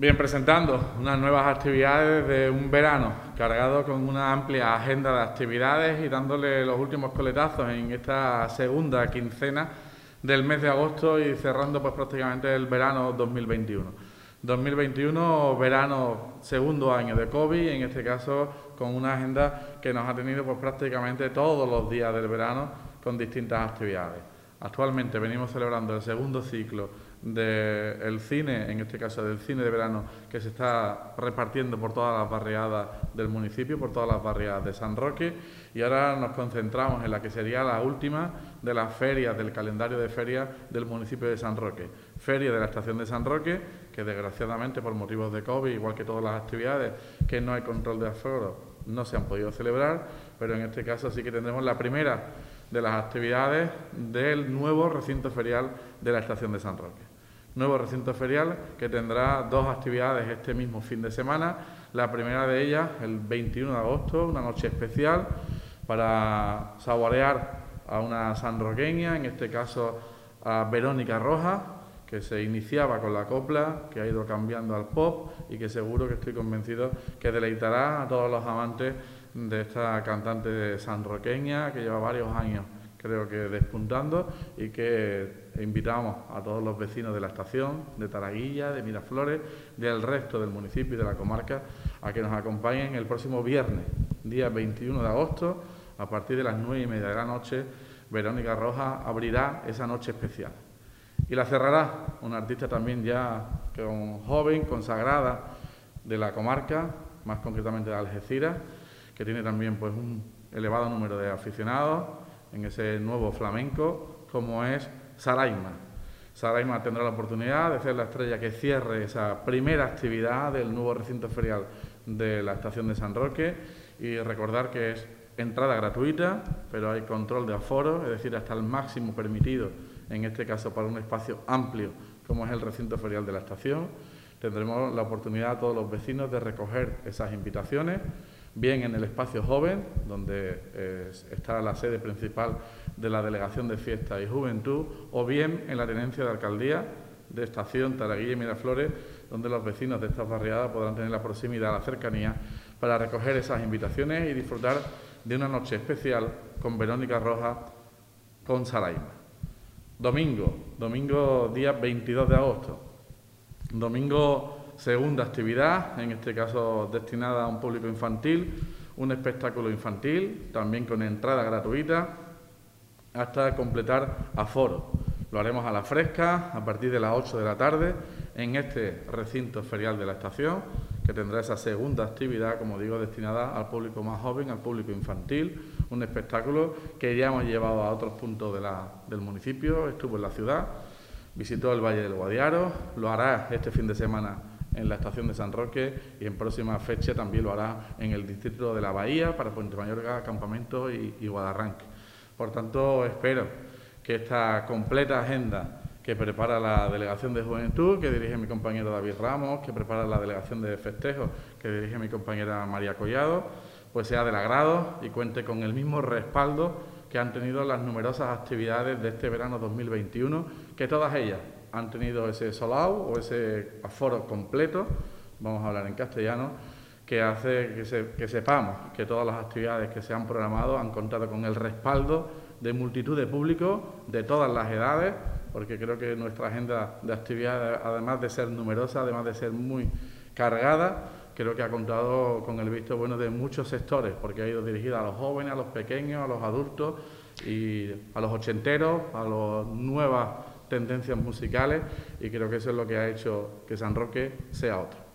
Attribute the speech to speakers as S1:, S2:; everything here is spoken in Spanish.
S1: Bien, presentando unas nuevas actividades de un verano cargado con una amplia agenda de actividades y dándole los últimos coletazos en esta segunda quincena del mes de agosto y cerrando pues prácticamente el verano 2021. 2021, verano, segundo año de COVID, en este caso con una agenda que nos ha tenido pues prácticamente todos los días del verano con distintas actividades. Actualmente venimos celebrando el segundo ciclo del cine, en este caso del cine de verano, que se está repartiendo por todas las barriadas del municipio, por todas las barriadas de San Roque, y ahora nos concentramos en la que sería la última de las ferias, del calendario de ferias del municipio de San Roque. Feria de la estación de San Roque, que desgraciadamente por motivos de COVID, igual que todas las actividades, que no hay control de aforo, no se han podido celebrar, pero en este caso sí que tendremos la primera de las actividades del nuevo recinto ferial de la estación de San Roque. Nuevo recinto ferial que tendrá dos actividades este mismo fin de semana. La primera de ellas, el 21 de agosto, una noche especial para saborear a una sanroqueña, en este caso a Verónica Rojas, que se iniciaba con la copla, que ha ido cambiando al pop y que seguro que estoy convencido que deleitará a todos los amantes de esta cantante sanroqueña que lleva varios años, creo que despuntando, y que invitamos a todos los vecinos de la estación, de Taraguilla, de Miraflores, del resto del municipio y de la comarca, a que nos acompañen el próximo viernes, día 21 de agosto, a partir de las 9:30 de la noche. Verónica Rojas abrirá esa noche especial. Y la cerrará una artista también ya joven, consagrada de la comarca, más concretamente de Algeciras, que tiene también pues un elevado número de aficionados en ese nuevo flamenco, como es Saraima. Saraima tendrá la oportunidad de ser la estrella que cierre esa primera actividad del nuevo recinto ferial de la estación de San Roque, y recordar que es entrada gratuita, pero hay control de aforo, es decir, hasta el máximo permitido, en este caso para un espacio amplio como es el recinto ferial de la estación. Tendremos la oportunidad a todos los vecinos de recoger esas invitaciones, bien en el espacio joven, donde está la sede principal de la Delegación de Fiesta y Juventud, o bien en la tenencia de alcaldía de Estación, Taraguilla y Miraflores, donde los vecinos de estas barriadas podrán tener la proximidad, la cercanía, para recoger esas invitaciones y disfrutar de una noche especial con Verónica Rojas, con Saraima. Domingo día 22 de agosto. Domingo, segunda actividad, en este caso destinada a un público infantil, un espectáculo infantil, también con entrada gratuita, hasta completar aforo. Lo haremos a la fresca, a partir de las 8 de la tarde, en este recinto ferial de la estación, que tendrá esa segunda actividad, como digo, destinada al público más joven, al público infantil, un espectáculo que ya hemos llevado a otros puntos del municipio. Estuvo en la ciudad, visitó el Valle del Guadiaro, lo hará este fin de semana en la estación de San Roque y en próxima fecha también lo hará en el distrito de la Bahía, para Puente Mayorga, Campamento y Guadarranque. Por tanto, espero que esta completa agenda que prepara la Delegación de Juventud, que dirige mi compañero David Ramos, que prepara la Delegación de Festejos, que dirige mi compañera María Collado, pues sea del agrado y cuente con el mismo respaldo que han tenido las numerosas actividades de este verano 2021, que todas ellas han tenido ese sold out o ese aforo completo, vamos a hablar en castellano, que hace que sepamos que todas las actividades que se han programado han contado con el respaldo de multitud de público de todas las edades, porque creo que nuestra agenda de actividades, además de ser numerosa, además de ser muy cargada, creo que ha contado con el visto bueno de muchos sectores, porque ha ido dirigida a los jóvenes, a los pequeños, a los adultos y a los ochenteros, a las nuevas tendencias musicales, y creo que eso es lo que ha hecho que San Roque sea otro.